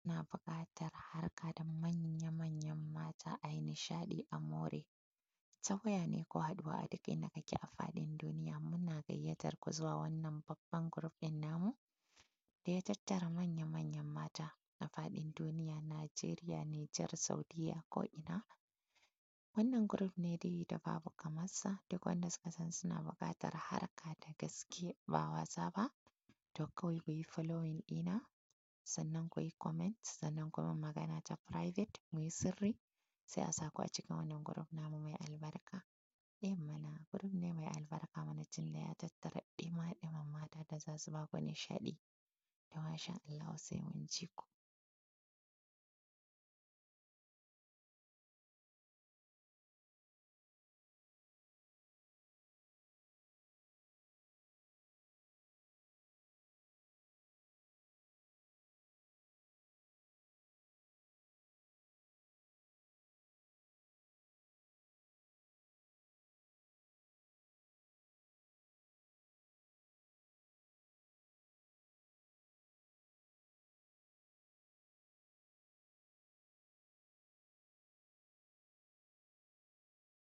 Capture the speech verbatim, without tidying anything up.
na buƙatar harka da manya-manyan mata a yi nishaɗi a more. Ta waya ne ko haɗuwa a duk inda kake a faɗin duniya muna gayyatar ku zuwa wannan babban group ɗin namu da ya tattara manya-manyan mata a faɗin duniya Najeriya, Nijar, Saudiyya ko'ina. Wannan group ne dai da babu kamar sa duk wanda suka san suna buƙatar harka da gaske ba wasa ba to kawai ku yi following ɗina sannan ku yi comment sannan kuma magana ta private muyi sirri sai a sa ku a cikin wannan group namu mai albarka. Eh mana group ne mai albarka mana tunda ya tattara ɗima-ɗiman mata da za su ba ku nishaɗi da masha Allahu sai mun ji ku.